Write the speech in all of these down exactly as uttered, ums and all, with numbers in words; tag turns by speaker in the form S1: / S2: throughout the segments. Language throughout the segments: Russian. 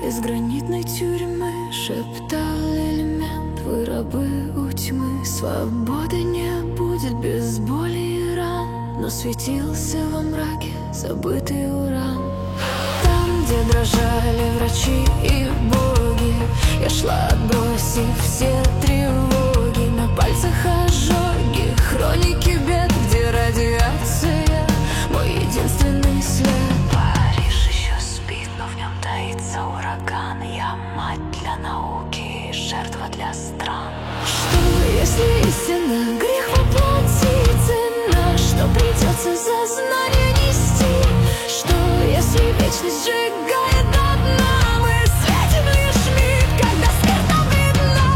S1: Из гранитной тюрьмы шептал элемент: вы рабы у тьмы, свободы не будет без боли и ран. Но светился во мраке забытый уран. Там, где дрожали врачи и боги, я шла, отбросив все тревоги. На пальцах ожоги, хроники бед, где радиация мой единственный след. Париж еще спит, но в нем таится ураган. Я мать для науки, жертва для стран. Что, если истина грех воплоти цена? Что придется за знание нести? Что, если вечность сжигает до дна? Мы светим лишь миг, когда смерть нам видна.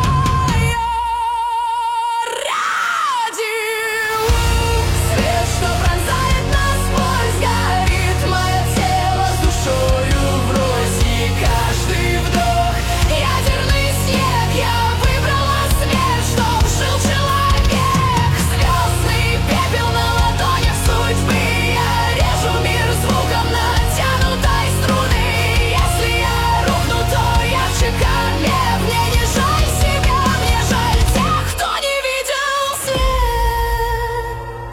S1: Я ради свет, что пронзает насквозь, горит мое тело с душою врозь. И каждый вдох ядерный снег. Я выбрала смерть, чтоб жил человек. Звездный пепел на ладонях судьбы. Я режу мир звуком натянутой струны. Если я рухну, то ярче корнев. Мне не жаль себя, мне жаль тех, кто не видел свет.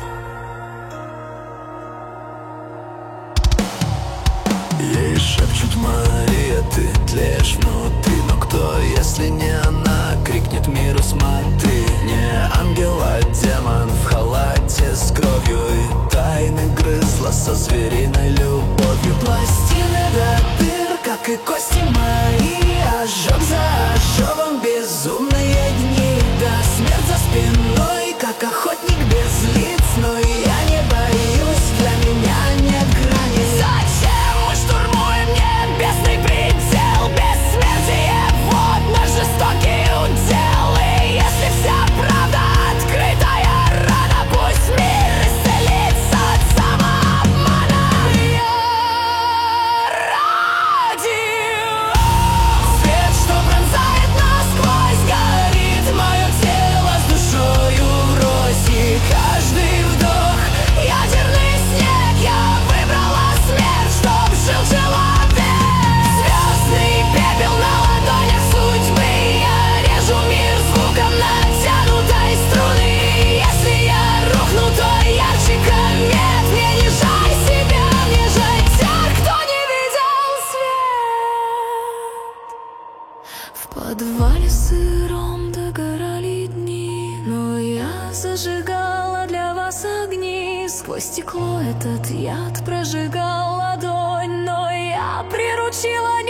S2: Ей шепчут: Мария, ты тлеешь внутри. Но кто, если не она, крикнет миру: смотри. Не ангел, а демон в халате с кровью и тайны грызла со звериной любовью. Пластины до дыр, как и кости мои, ожог за ожогом, безумные дни. Да смерть за спиной, как охотник без лиц. Но я не боюсь, для меня нет границ.
S1: Зачем мы штурмуем небесный предел? Бессмертие — вот наш жестокий удел. И если вся правда открытая рана, пусть мир исцелится от самообмана. Я ради свет, что пронзает насквозь, горит мое тело с душою врозь. И каждый вдох ядерный снег. Я выбрала смерть, чтоб жил человек. Звездный пепел на ладонях судьбы. Я режу мир звуком натянутой струны. Если я рухну, то ярче комет. Мне не жаль себя, мне жаль тех, кто не видел свет. В подвале сыром догорали дни, но я зажигала для вас огни. Сквозь стекло этот яд прожигал ладонь, но я приручила